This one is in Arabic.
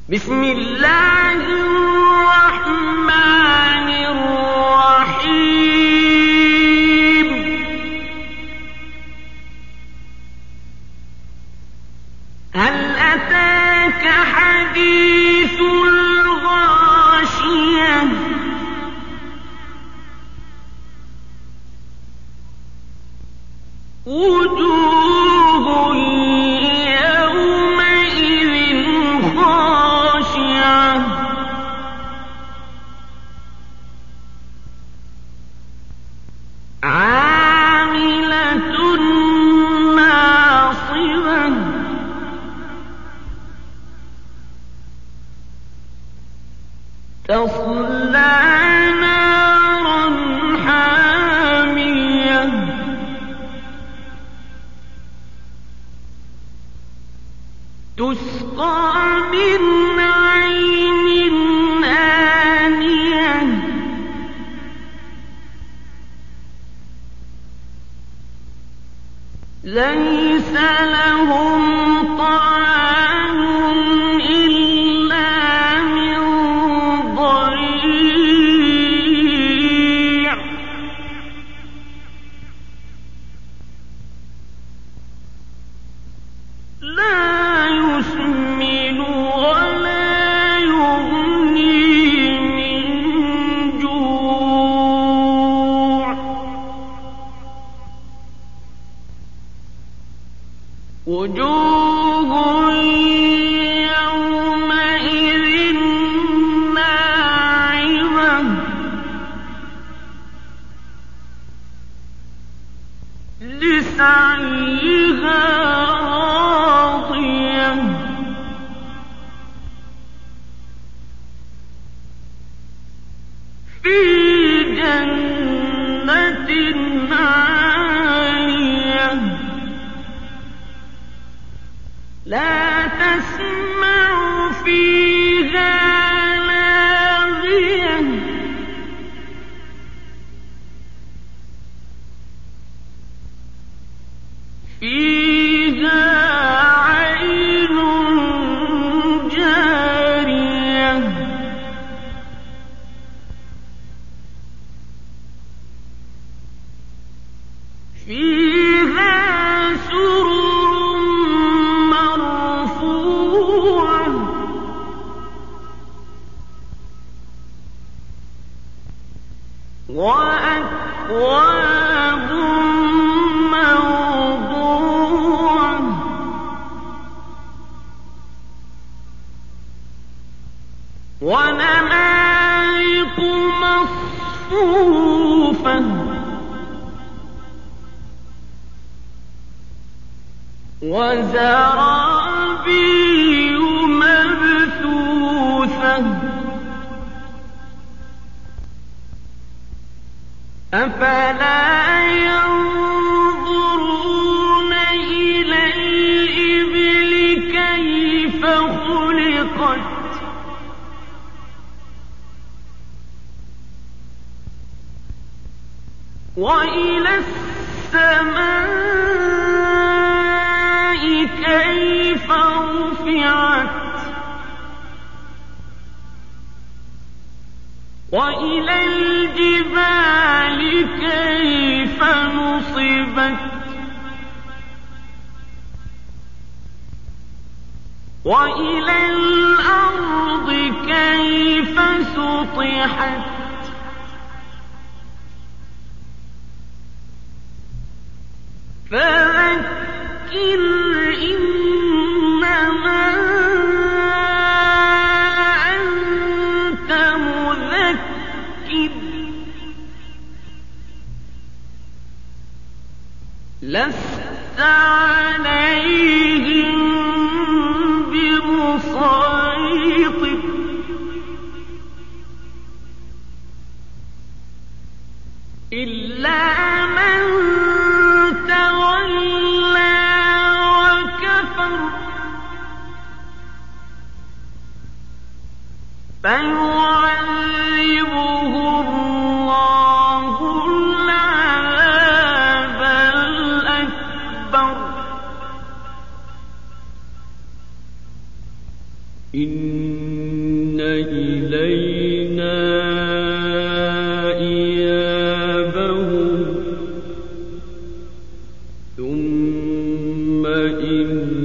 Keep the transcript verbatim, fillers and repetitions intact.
بسم الله الرحمن الرحيم. هل أتاك حديث الغاشية وجوه يومئذ خاشعة عاملة ناصبة تصلى نارا حامية تسقى من عين آنية ليس لهم طعام إلا من ضريع لا يسمن ولا يغني من جوع وجوه يومئذ ناعمة لسعيها راضية في جنة عالية لا تسمع فيها لاغية فيها عين جارية فيها سرر مرفوعة وأكواب موضوعة ونمارق مصفوفة وزرابي مبثوثة أفلا ينظرون إلى الإبل كيف خلقت وإلى السماء كيف رفعت وإلى الجبال كيف نصبت وإلى الأرض كيف سطحت فذكر إنما أنت مذكر لست عليهم بمسيطر إلا من تولى وكفر فيعذبه الله العذاب الأكبر إن إن إلينا إيابهم ثم إن